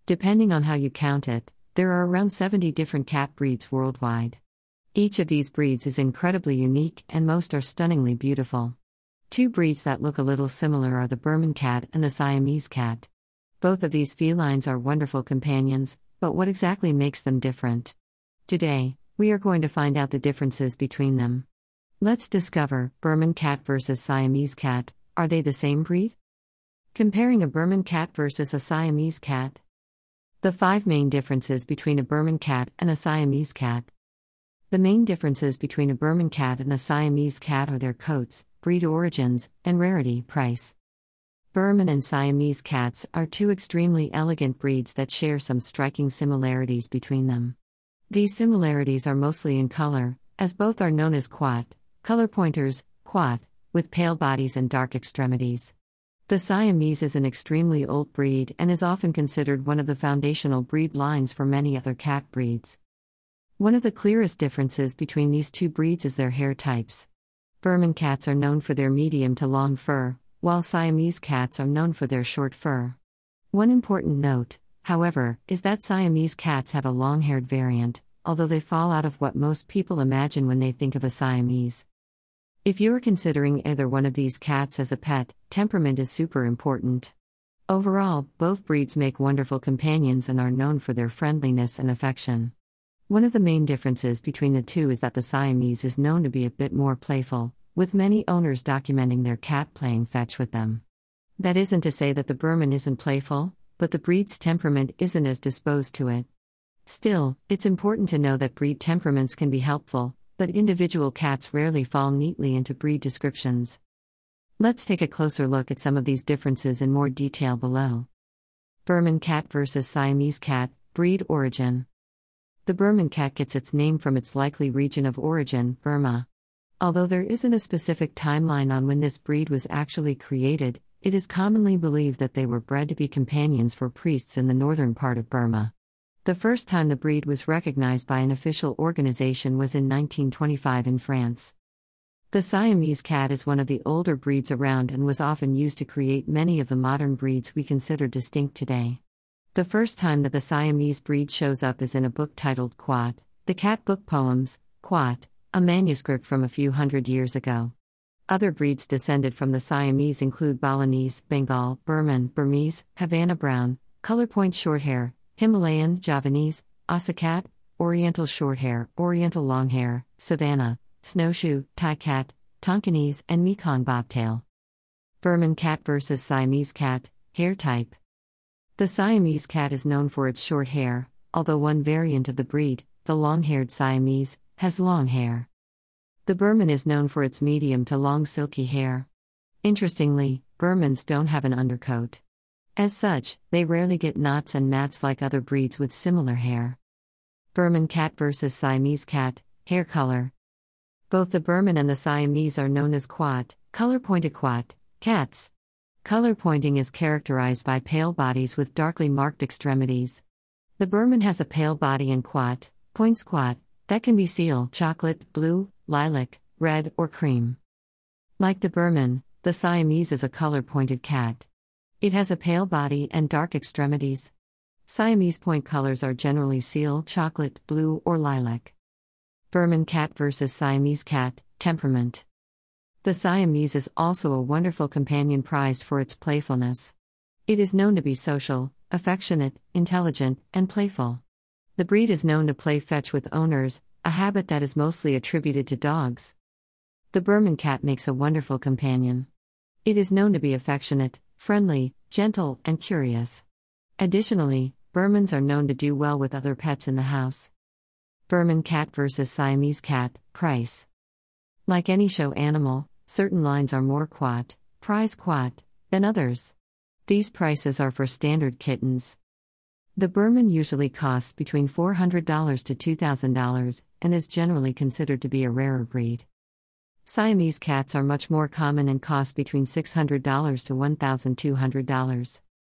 Depending on how you count it, there are around 70 different cat breeds worldwide. Each of these breeds is incredibly unique and most are stunningly beautiful. Two breeds that look a little similar are the Birman cat and the Siamese cat. Both of these felines are wonderful companions, but what exactly makes them different? Today, we are going to find out the differences between them. Let's discover Birman cat versus Siamese cat. Are they the same breed? Comparing a Birman cat versus a Siamese cat. The 5 main differences between a Birman cat and a Siamese cat. The main differences between a Birman cat and a Siamese cat are their coats, breed origins, and rarity price. Birman and Siamese cats are two extremely elegant breeds that share some striking similarities between them. These similarities are mostly in color, as both are known as quat, color pointers, quat, with pale bodies and dark extremities. The Siamese is an extremely old breed and is often considered one of the foundational breed lines for many other cat breeds. One of the clearest differences between these two breeds is their hair types. Birman cats are known for their medium to long fur, while Siamese cats are known for their short fur. One important note, however, is that Siamese cats have a long-haired variant, although they fall out of what most people imagine when they think of a Siamese. If you are considering either one of these cats as a pet, temperament is super important. Overall, both breeds make wonderful companions and are known for their friendliness and affection. One of the main differences between the two is that the Siamese is known to be a bit more playful, with many owners documenting their cat playing fetch with them. That isn't to say that the Birman isn't playful, but the breed's temperament isn't as disposed to it. Still, it's important to know that breed temperaments can be helpful, but individual cats rarely fall neatly into breed descriptions. Let's take a closer look at some of these differences in more detail below. Birman cat versus Siamese cat, breed origin. The Birman cat gets its name from its likely region of origin, Burma. Although there isn't a specific timeline on when this breed was actually created, it is commonly believed that they were bred to be companions for priests in the northern part of Burma. The first time the breed was recognized by an official organization was in 1925 in France. The Siamese cat is one of the older breeds around and was often used to create many of the modern breeds we consider distinct today. The first time that the Siamese breed shows up is in a book titled Quat, the Cat Book Poems, Quat, a manuscript from a few hundred years ago. Other breeds descended from the Siamese include Balinese, Bengal, Burman, Burmese, Havana Brown, Color Point Shorthair, Himalayan, Javanese, Osicat, Oriental Shorthair, Oriental Longhair, Savannah, Snowshoe, Thai Cat, Tonkinese, and Mekong Bobtail. Birman cat versus Siamese cat, hair type. The Siamese cat is known for its short hair, although one variant of the breed, the long-haired Siamese, has long hair. The Birman is known for its medium to long silky hair. Interestingly, Birmans don't have an undercoat. As such, they rarely get knots and mats like other breeds with similar hair. Birman cat versus Siamese cat, hair color. Both the Birman and the Siamese are known as quat, color-pointed quat, cats. Color pointing is characterized by pale bodies with darkly marked extremities. The Birman has a pale body and quat, points quat, that can be seal, chocolate, blue, lilac, red, or cream. Like the Birman, the Siamese is a color-pointed cat. It has a pale body and dark extremities. Siamese point colors are generally seal, chocolate, blue, or lilac. Birman cat versus Siamese cat, temperament. The Siamese is also a wonderful companion prized for its playfulness. It is known to be social, affectionate, intelligent, and playful. The breed is known to play fetch with owners, a habit that is mostly attributed to dogs. The Birman cat makes a wonderful companion. It is known to be affectionate, friendly, gentle, and curious. Additionally, Birmans are known to do well with other pets in the house. Birman cat versus Siamese cat, price. Like any show animal, certain lines are more quat, prize quat, than others. These prices are for standard kittens. The Birman usually costs between $400 to $2,000 and is generally considered to be a rarer breed. Siamese cats are much more common and cost between $600 to $1,200.